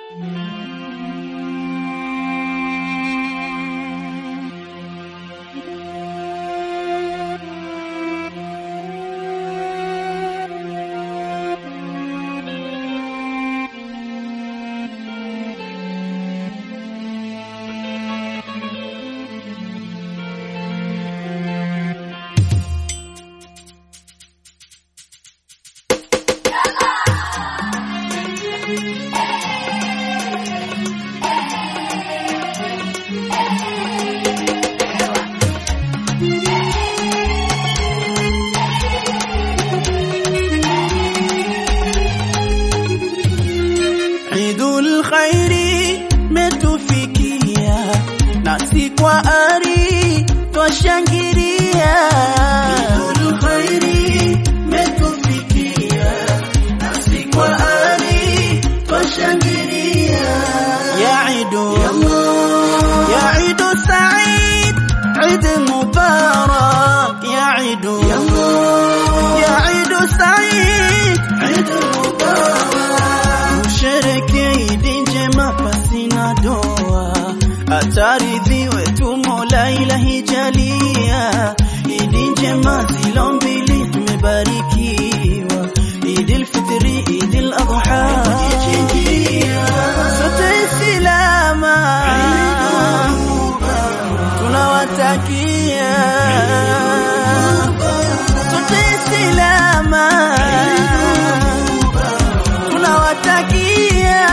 Idul khairi metufikia, nasi kwa ari twashangilia. Idul khairi metufikia, nasi kwa ari twashangilia. Ya Idu Said, Eid Mubarak. Ya Idu Said, Eid Mubarak. Mshereke Idi njema pasina doa, ataridhiwe tu Mola Ilahi jalia. Idi njema zilo mbili tumebarikiwa, Idil Fitri, Idil Adha. Sote salama tunawatakia, sote salama tunawatakia.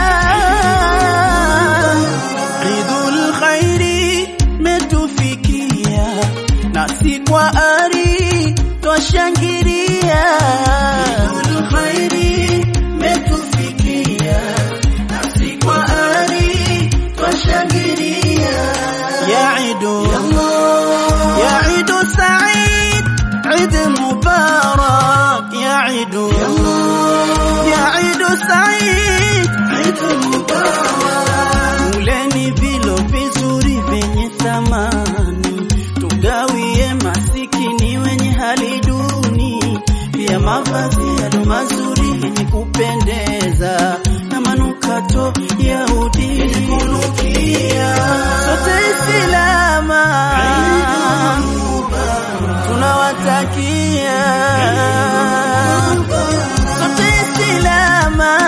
Idul khairi metufikia, nasi kwa ari twashangilia. Idul khairi metufikia, nasi kwa ari twashangilia. Ya Idu Said, Eid Mubarak. Ya Idu Said, Eid Mubarak. Uleni vilo vizuri vyenye thamani, tugawie masikini wenye hali duni, pia mavazi yalo mazuri yenye kupendeza, na manukato ya udini kunukia. Sote salama tunawatakia, sote salama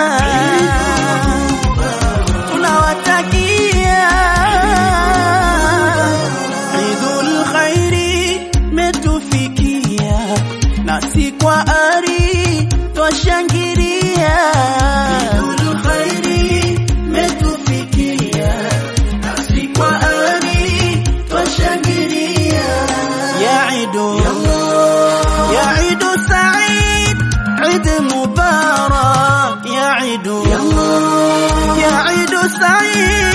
tunawatakia. Idul khairi metufikia, nasi kwa ari twashangilia. Idul khairi metufikia, nasi kwa ari twashangilia. Ya Idu Said, Eid Mubarak. Ya Idu Said.